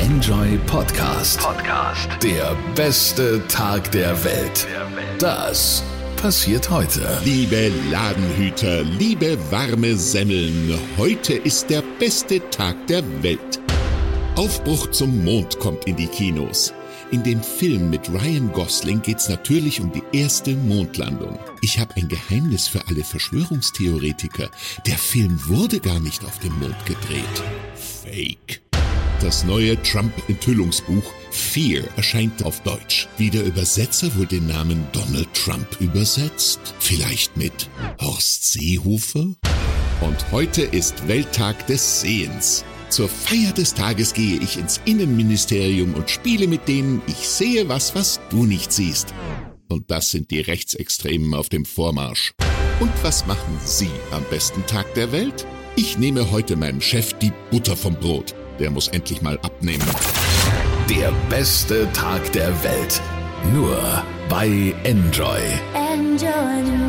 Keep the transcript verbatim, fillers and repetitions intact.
Enjoy Podcast. Podcast. Der beste Tag der Welt. Das passiert heute. Liebe Ladenhüter, liebe warme Semmeln, heute ist der beste Tag der Welt. Aufbruch zum Mond kommt in die Kinos. In dem Film mit Ryan Gosling geht's natürlich um die erste Mondlandung. Ich habe ein Geheimnis für alle Verschwörungstheoretiker. Der Film wurde gar nicht auf dem Mond gedreht. Fake. Das neue Trump-Enthüllungsbuch Fear erscheint auf Deutsch. Wie der Übersetzer wohl den Namen Donald Trump übersetzt? Vielleicht mit Horst Seehofer? Und heute ist Welttag des Sehens. Zur Feier des Tages gehe ich ins Innenministerium und spiele mit denen, ich sehe was, was du nicht siehst. Und das sind die Rechtsextremen auf dem Vormarsch. Und was machen Sie am besten Tag der Welt? Ich nehme heute meinem Chef die Butter vom Brot. Der muss endlich mal abnehmen. Der beste Tag der Welt. Nur bei Enjoy. Enjoy.